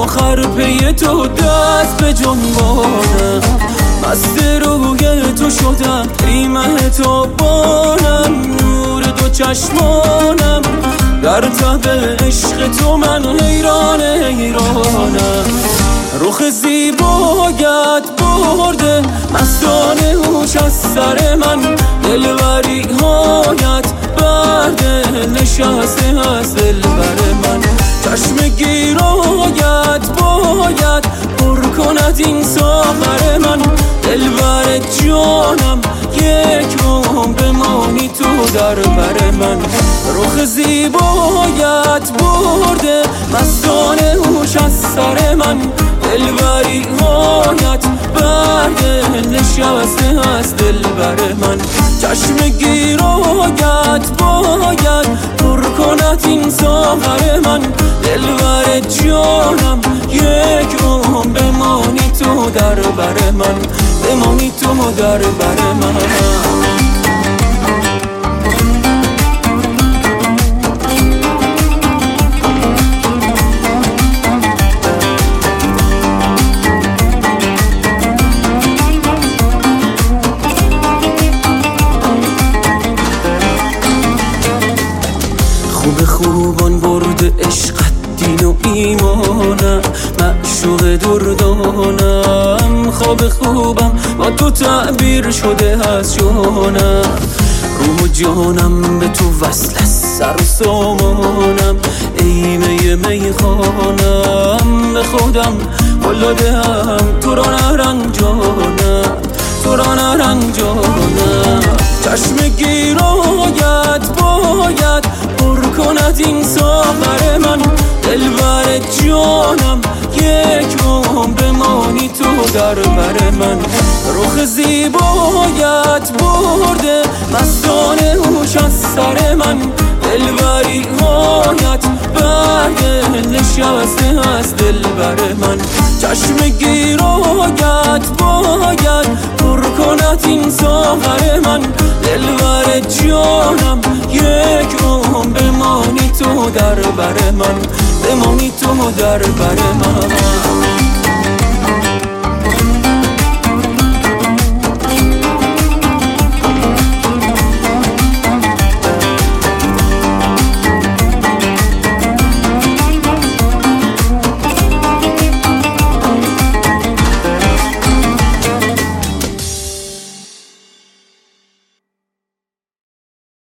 آخر پی تو دست به جنبانم، مست روی تو شدم ریمه تو بانم، نور دو چشمانم در تب عشق تو من حیران حیرانم. رخ زیبایت برده مستانه هوش از سر من، دلبری هایت برده نشسته از دلبر من. چشم گیرایت باید پر کند این ساغر من، دلبر جانم یک روم بمانی تو در بر من. رخ زیبایت برده مستانه هوش از سر من، دلبری هایت برده نشسته از دلبر من. چشم گیرایت باید پر کند این ساغر من، دلبر جانم یک روم بمانی تو در بر من، بمانی تو در بر من. خوب خوبان برد عشقت دین و ایمانم، معشوق دردانم. خواب خوبم با تو تعبیر شده از جانم، روح و جانم به تو وصل است سر و سامانم. ای می میخانم به خودم قلادم، تو را نرنجانم، تو را نرنجانم. چشم گیرایت باید پر کند این ساغر من، دلبر جانم یک روم بمانی تو در بر من. رخ زیبایت برده مستانه هوش از سر من، دلبری هایت برده نشسته از دلبر من. چشم گیرایت باید پر کند این ساغر من، دلبر جانم یک روم بمانی تو در بر من، بمانی تو در بر من.